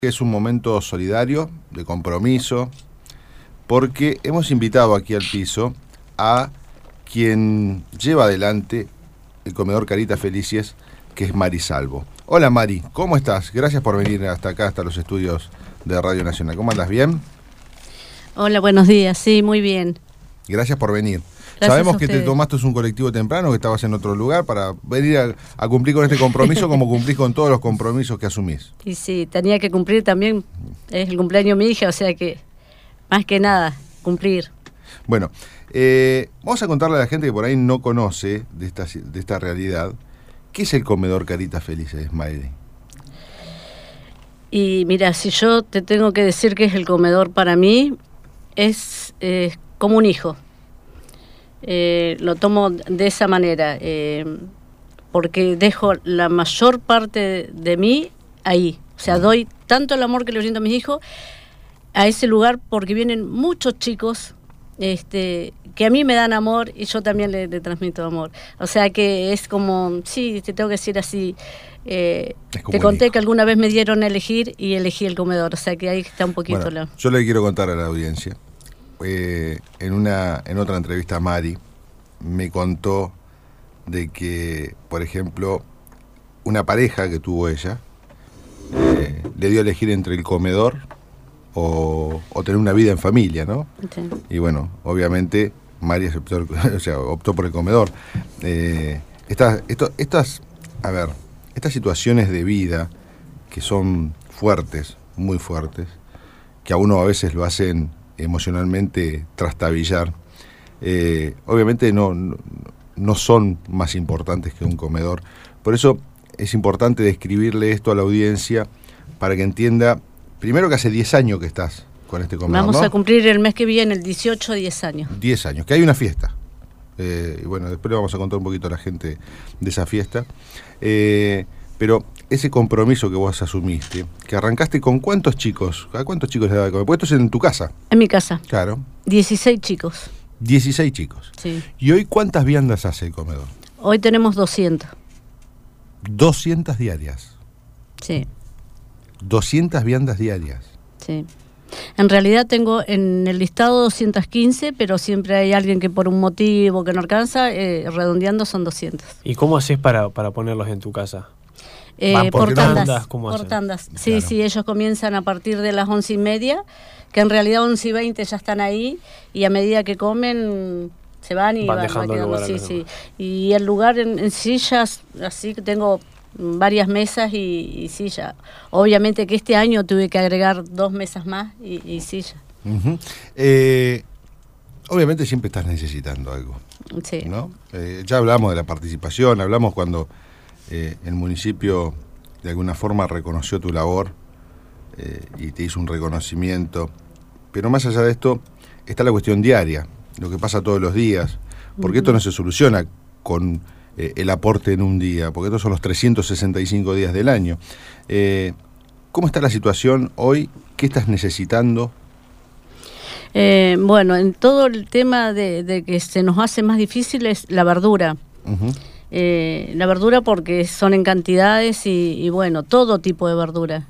Es un momento solidario, de compromiso, porque hemos invitado aquí al piso a quien lleva adelante el comedor Caritas Felices, que es Mari Salvo. Hola Mari, ¿cómo estás? Gracias por venir hasta acá, hasta los estudios de Radio Nacional. ¿Cómo andas? ¿Bien? Hola, buenos días. Sí, muy bien. Gracias por venir. Gracias. Sabemos que te tomaste un colectivo temprano, que estabas en otro lugar, para venir a cumplir con este compromiso como cumplís con todos los compromisos que asumís. Y sí, tenía que cumplir también, es el cumpleaños de mi hija, o sea que, más que nada, cumplir. Bueno, vamos a contarle a la gente que por ahí no conoce de esta realidad, ¿qué es el comedor Caritas Felices, Mari? Y mira, si yo te tengo que decir que es el comedor para mí, es como un hijo. Lo tomo de esa manera, porque dejo la mayor parte de mí ahí. O sea, doy tanto el amor que le brindo a mis hijos a ese lugar, porque vienen muchos chicos que a mí me dan amor y yo también le transmito amor. O sea que es como, sí, te tengo que decir así, te conté que alguna vez me dieron a elegir y elegí el comedor, o sea que ahí está un poquito. Bueno, yo le quiero contar a la audiencia. En otra entrevista Mari me contó de que, por ejemplo, una pareja que tuvo ella le dio a elegir entre el comedor o tener una vida en familia, ¿no? Sí. Y bueno, obviamente Mari optó por el comedor. Estas situaciones de vida que son fuertes, muy fuertes, que a uno a veces lo hacen emocionalmente trastabillar, obviamente no son más importantes que un comedor. Por eso es importante describirle esto a la audiencia para que entienda, primero, que hace 10 años que estás con este comedor. Vamos, ¿no? a cumplir el mes que viene, el 18, 10 años. 10 años, que hay una fiesta. Y bueno, después le vamos a contar un poquito a la gente de esa fiesta. Pero ese compromiso que vos asumiste, que arrancaste con ¿cuántos chicos? ¿A cuántos chicos le daba de comer? Porque esto es en tu casa. En mi casa. Claro. 16 chicos. 16 chicos. Sí. ¿Y hoy cuántas viandas hace el comedor? Hoy tenemos 200. 200 diarias. Sí. 200 viandas diarias. Sí. En realidad tengo en el listado 215, pero siempre hay alguien que por un motivo que no alcanza, redondeando son 200. ¿Y cómo haces para ponerlos en tu casa? Por tandas. Por tandas. Sí, Claro. sí, ellos comienzan a partir de las 11:30, que en realidad 11:20 ya están ahí, y a medida que comen se van y van quedando. Sí, sí. Y el lugar en sillas, así que tengo varias mesas y silla. Obviamente que este año tuve que agregar 2 mesas más y silla. Uh-huh. Obviamente siempre estás necesitando algo. Sí. ¿No? Ya hablamos de la participación, hablamos cuando el municipio de alguna forma reconoció tu labor y te hizo un reconocimiento. Pero más allá de esto está la cuestión diaria, lo que pasa todos los días, porque esto no se soluciona con el aporte en un día, porque estos son los 365 días del año. ¿Cómo está la situación hoy? ¿Qué estás necesitando? Bueno, en todo el tema de que se nos hace más difícil es la verdura. Uh-huh. La verdura porque son en cantidades y bueno, todo tipo de verdura.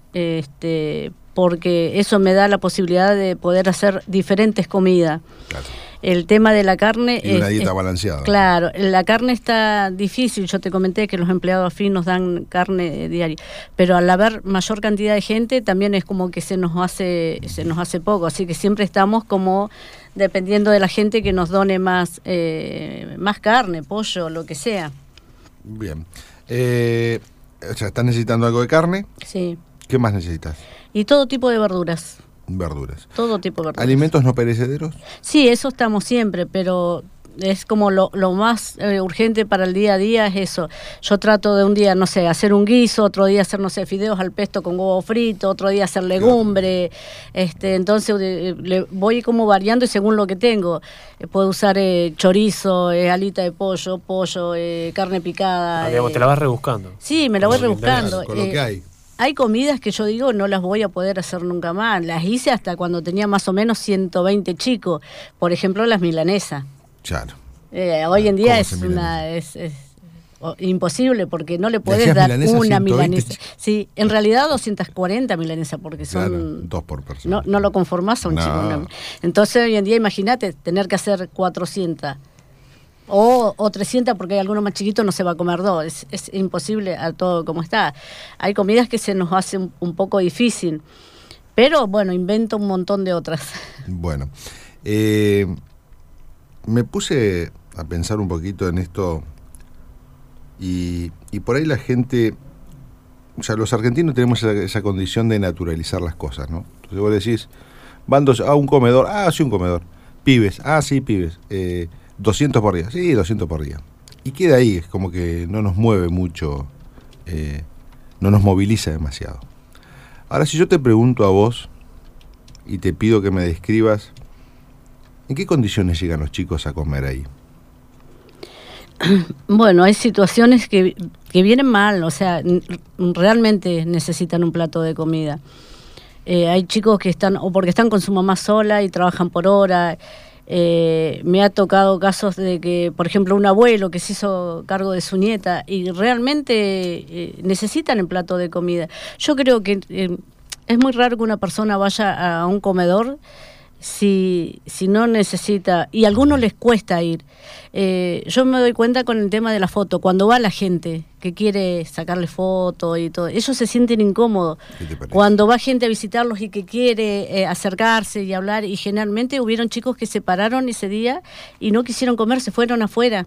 Porque eso me da la posibilidad de poder hacer diferentes comidas. Claro. El tema de la carne... Y una dieta balanceada. Claro, la carne está difícil. Yo te comenté que los empleados AFI nos dan carne diaria, pero al haber mayor cantidad de gente también es como que se nos hace poco, así que siempre estamos como dependiendo de la gente que nos done más carne, pollo, lo que sea. Bien. O sea, ¿estás necesitando algo de carne? Sí. ¿Qué más necesitas? Y todo tipo de verduras. Verduras. Todo tipo de verduras. ¿Alimentos no perecederos? Sí, eso estamos siempre, pero es como lo más urgente para el día a día es eso. Yo trato de un día, no sé, hacer un guiso, otro día hacer, no sé, fideos al pesto con huevo frito, otro día hacer legumbre. Claro. Entonces le voy como variando y según lo que tengo. Puedo usar chorizo, alita de pollo, carne picada. Digamos, te la vas rebuscando. Sí, me la voy rebuscando. Con lo que hay. Hay comidas que yo digo no las voy a poder hacer nunca más. Las hice hasta cuando tenía más o menos 120 chicos. Por ejemplo, las milanesas. Claro. Hoy en día es imposible, porque no le podés hacías dar milanesa una 120. milanesa. Sí, en realidad 240 milanesas, porque son... Claro, 2 por persona. No lo conformás a un No. chico. Entonces hoy en día imagínate tener que hacer 400 o 300, porque hay alguno más chiquito, no se va a comer 2. Es imposible a todo como está. Hay comidas que se nos hace un poco difícil, pero bueno, invento un montón de otras. Bueno, me puse a pensar un poquito en esto y por ahí la gente, o sea, los argentinos tenemos esa condición de naturalizar las cosas, ¿no? Entonces vos decís, van un comedor, sí, un comedor, pibes, sí, pibes, 200 por día, sí, 200 por día. Y queda ahí, es como que no nos mueve mucho, no nos moviliza demasiado. Ahora, si yo te pregunto a vos y te pido que me describas, ¿en qué condiciones llegan los chicos a comer ahí? Bueno, hay situaciones que vienen mal, o sea, realmente necesitan un plato de comida. Hay chicos que están, o porque están con su mamá sola y trabajan por hora. Me ha tocado casos de que, por ejemplo, un abuelo que se hizo cargo de su nieta y realmente necesitan el plato de comida. Yo creo que es muy raro que una persona vaya a un comedor si no necesita, y a algunos les cuesta ir. Yo me doy cuenta con el tema de la foto, cuando va la gente que quiere sacarle foto y todo, ellos se sienten incómodos. ¿Qué te parece? Cuando va gente a visitarlos y que quiere acercarse y hablar, y generalmente hubieron chicos que se pararon ese día y no quisieron comer, se fueron afuera,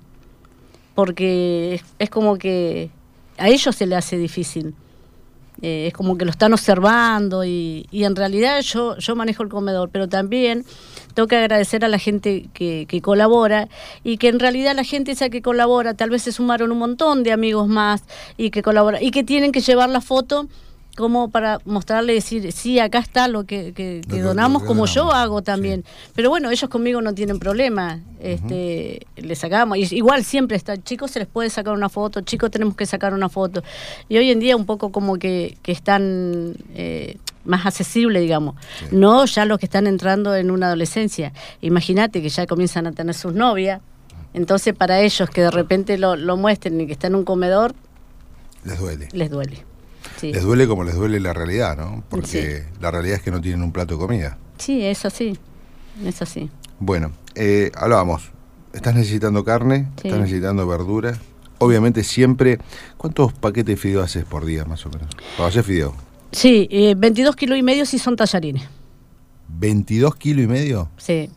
porque es como que a ellos se les hace difícil. Es como que lo están observando y en realidad yo manejo el comedor, pero también tengo que agradecer a la gente que colabora, y que en realidad la gente esa que colabora tal vez se sumaron un montón de amigos más y que colaboran y que tienen que llevar la foto como para mostrarle, decir, sí, acá está lo que donamos, como yo hago también. Sí. Pero bueno, ellos conmigo no tienen problema. Le sacamos. Y igual siempre está, chicos, se les puede sacar una foto, chicos, tenemos que sacar una foto. Y hoy en día un poco como que están más accesibles, digamos. Sí. No ya los que están entrando en una adolescencia. Imagínate que ya comienzan a tener sus novias. Entonces para ellos que de repente lo muestren y que están en un comedor, les duele. Les duele. Sí. Les duele como les duele la realidad, ¿no? Porque sí, la realidad es que no tienen un plato de comida. Sí, es así. Es así. Bueno, hablábamos. Estás necesitando carne, sí, estás necesitando verdura. Obviamente siempre... ¿Cuántos paquetes de fideo haces por día, más o menos? ¿Para hacer fideo? Sí, 22 kilos y medio si son tallarines. ¿22 kilos y medio? Sí.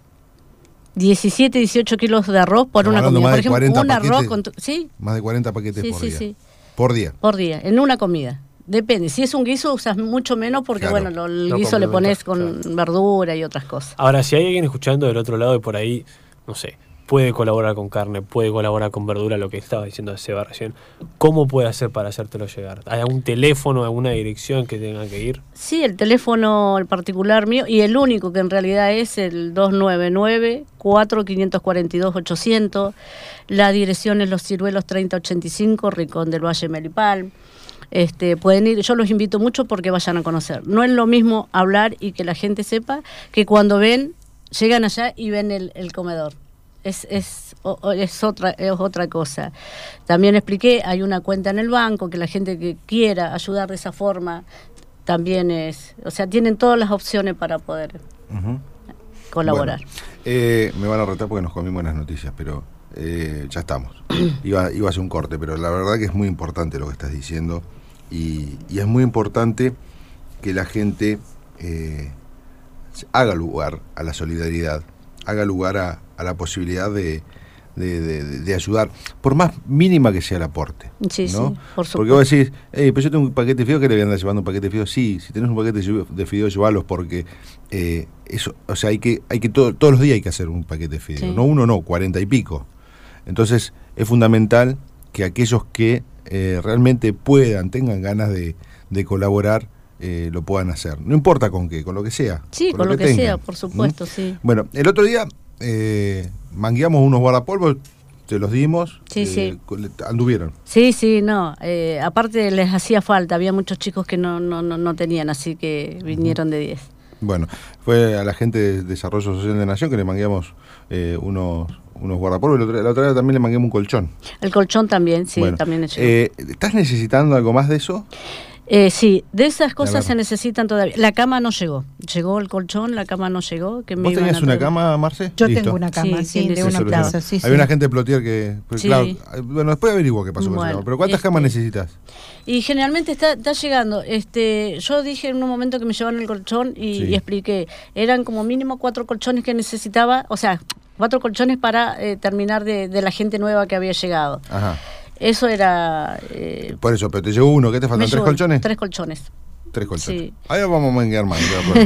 17, 18 kilos de arroz por una comida. Por ejemplo, un arroz con... ¿Sí? Más de 40 paquetes sí, por sí, día. Sí. ¿Por día? Por día, en una comida. Depende, si es un guiso usas mucho menos porque, claro, bueno, el guiso le pones con verdura y otras cosas. Ahora, si hay alguien escuchando del otro lado y por ahí, no sé, puede colaborar con carne, puede colaborar con verdura, lo que estaba diciendo Seba recién, ¿cómo puede hacer para hacértelo llegar? ¿Hay algún teléfono, alguna dirección que tengan que ir? Sí, el teléfono, el particular mío, y el único que en realidad es el 299-4542-800. La dirección es Los Ciruelos 3085, Rincón del Valle, Melipal. Pueden ir, yo los invito mucho porque vayan a conocer. No es lo mismo hablar y que la gente sepa que cuando llegan allá y ven el comedor. Es otra cosa. También expliqué, hay una cuenta en el banco que la gente que quiera ayudar de esa forma también o sea, tienen todas las opciones para poder colaborar. Bueno, me van a retar porque nos comimos las noticias, pero ya estamos. Iba a ser un corte, pero la verdad que es muy importante lo que estás diciendo y es muy importante que la gente haga lugar a la solidaridad, haga lugar a la posibilidad de ayudar, por más mínima que sea el aporte. Sí, ¿no? Sí, por supuesto. Porque vos decís, pero yo tengo un paquete de fideos, ¿qué le voy a andar llevando un paquete de fideos? Sí, si tenés un paquete de fideos, llevalos, porque eso, o sea, hay que todos los días hay que hacer un paquete de fideos. Sí. No uno, no, 40 y pico. Entonces, es fundamental que aquellos que realmente puedan, tengan ganas de colaborar, lo puedan hacer. No importa con qué, con lo que sea. Sí, con lo que sea, por supuesto, sí. Bueno, el otro día mangueamos unos guardapolvos, te los dimos, sí. Anduvieron. Sí, no. Aparte les hacía falta, había muchos chicos que no tenían, así que vinieron de 10. Bueno, fue a la gente de Desarrollo Social de Nación que le mangueamos unos guardapolvos. La otra vez también le mangueamos un colchón. El colchón también, sí, Bueno, también es ¿estás necesitando algo más de eso? Sí, de esas cosas ver. se necesitan todavía. La cama no llegó. Llegó el colchón, la cama no llegó. Que me ¿Vos iban tenías a una traer. cama, Marce? Yo Listo. tengo una cama, Sí, sí, de sí, una Se plaza, solucionó. sí, Hay sí. una gente de Plotier que... Pues, Sí. claro, bueno, después averiguo qué pasó con Bueno, esa cama. Pero ¿cuántas camas necesitas? Y generalmente está llegando. Yo dije en un momento que me llevaron el colchón y expliqué. Eran como mínimo 4 colchones que necesitaba, o sea, 4 colchones para terminar de la gente nueva que había llegado. Ajá. Eso era... Por eso, pero te llegó uno. ¿Qué te faltan? ¿3 colchones? 3 colchones. 3 colchones. Sí. Ahí vamos a manguear más.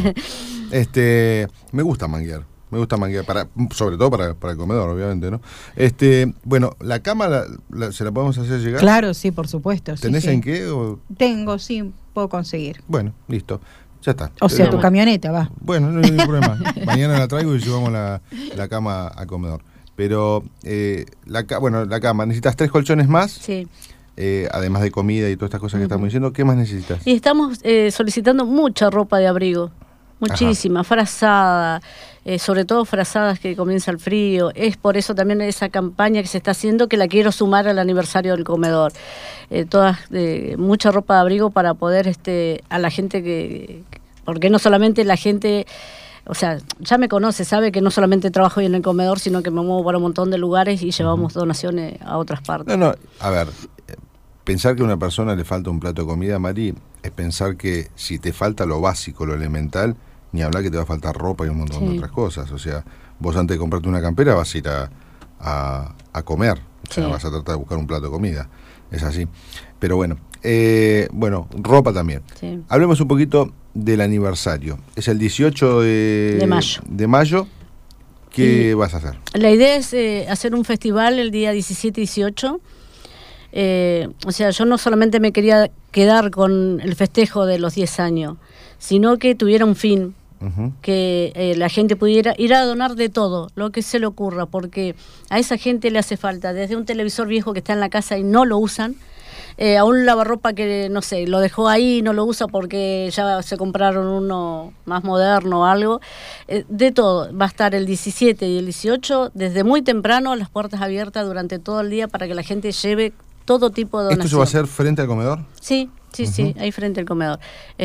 Me gusta manguear. Me gusta manguear, sobre todo para el comedor, obviamente, ¿no? Bueno, la cama ¿se la podemos hacer llegar? Claro, sí, por supuesto. Sí, ¿Tenés sí. en qué? O... Tengo, sí, puedo conseguir. Bueno, listo. Ya está. O sea, tu Bueno. camioneta va. Bueno, no hay ningún problema. Mañana la traigo y llevamos la cama al comedor. Pero, la cama, ¿necesitas 3 colchones más? Sí. Además de comida y todas estas cosas que estamos diciendo, ¿qué más necesitas? Y estamos solicitando mucha ropa de abrigo. Muchísima, frazada, sobre todo frazadas que comienza el frío. Es por eso también esa campaña que se está haciendo que la quiero sumar al aniversario del comedor. Mucha ropa de abrigo para poder a la gente porque no solamente la gente, o sea, ya me conoce, sabe que no solamente trabajo en el comedor, sino que me muevo para un montón de lugares y llevamos donaciones a otras partes. No, a ver, pensar que a una persona le falta un plato de comida, Mari, es pensar que si te falta lo básico, lo elemental, ni hablar que te va a faltar ropa y un montón de otras cosas. O sea, vos antes de comprarte una campera vas a ir a comer, o sea, vas a tratar de buscar un plato de comida. Es así. Pero bueno, ropa también. Sí. Hablemos un poquito del aniversario. Es el 18 de mayo. ¿Qué vas a hacer? La idea es hacer un festival el día 17 y 18. O sea, yo no solamente me quería quedar con el festejo de los 10 años, sino que tuviera un fin. Que la gente pudiera ir a donar de todo, lo que se le ocurra, porque a esa gente le hace falta, desde un televisor viejo que está en la casa y no lo usan, a un lavarropa que, no sé, lo dejó ahí y no lo usa porque ya se compraron uno más moderno o algo. De todo, va a estar el 17 y el 18, desde muy temprano, las puertas abiertas durante todo el día para que la gente lleve todo tipo de donación. ¿Esto se va a hacer frente al comedor? Sí, ahí frente al comedor.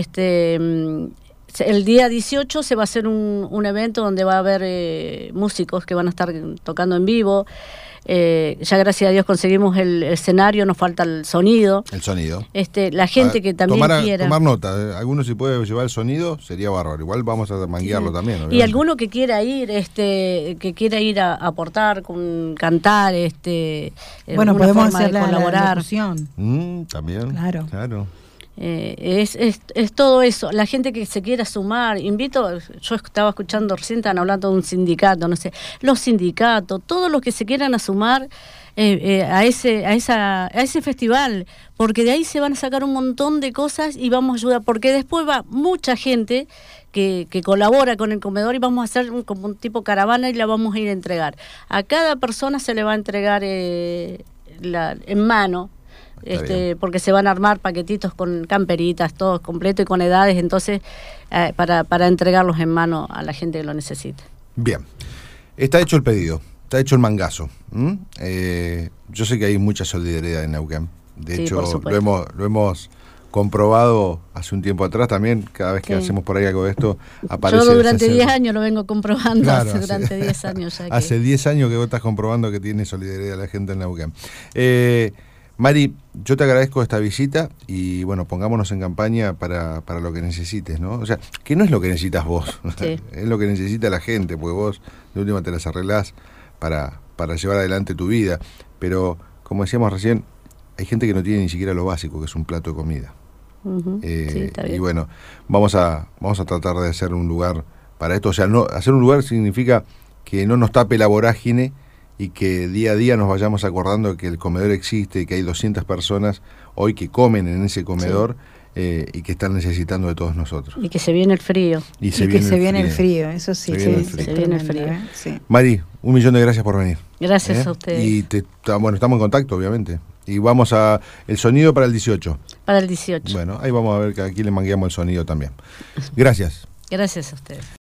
El día 18 se va a hacer un evento donde va a haber músicos que van a estar tocando en vivo. Ya gracias a Dios conseguimos el escenario, nos falta el sonido. El sonido. La gente que también quiera. Tomar nota, alguno si puede llevar el sonido sería bárbaro. Igual vamos a manguearlo también. Obviamente. Y alguno que quiera ir, a aportar, cantar, bueno, una podemos forma hacer de colaborar. También. Claro. Es todo eso, la gente que se quiera sumar, yo estaba escuchando recién, estaban hablando de un sindicato, no sé, los sindicatos, todos los que se quieran sumar a ese festival, porque de ahí se van a sacar un montón de cosas y vamos a ayudar, porque después va mucha gente que colabora con el comedor y vamos a hacer como un tipo caravana y la vamos a ir a entregar. A cada persona se le va a entregar en mano. Porque se van a armar paquetitos con camperitas, todos completos y con edades, entonces para entregarlos en mano a la gente que lo necesite. Bien, está hecho el pedido, está hecho el mangazo. Yo sé que hay mucha solidaridad en Neuquén, de hecho lo hemos comprobado hace un tiempo atrás también, cada vez que hacemos por ahí algo de esto aparece. Yo durante 10 años lo vengo comprobando, claro, durante 10 años ya. Hace 10 años que vos estás comprobando que tiene solidaridad la gente en Neuquén. Mari, yo te agradezco esta visita y bueno, pongámonos en campaña para lo que necesites, ¿no? O sea, que no es lo que necesitas vos, es lo que necesita la gente, porque vos de última te las arreglás para llevar adelante tu vida, pero como decíamos recién, hay gente que no tiene ni siquiera lo básico, que es un plato de comida. Está bien. Y bueno, vamos a tratar de hacer un lugar para esto, o sea, hacer un lugar significa que no nos tape la vorágine y que día a día nos vayamos acordando que el comedor existe y que hay 200 personas hoy que comen en ese comedor y que están necesitando de todos nosotros. Y que se viene el frío. Y que se viene el frío, eso sí. Se viene el frío. Sí. Mari, 1.000.000 de gracias por venir. Gracias a ustedes. Y estamos en contacto, obviamente. Y vamos el sonido para el 18. Para el 18. Bueno, ahí vamos a ver que aquí le mangueamos el sonido también. Gracias. Gracias a ustedes.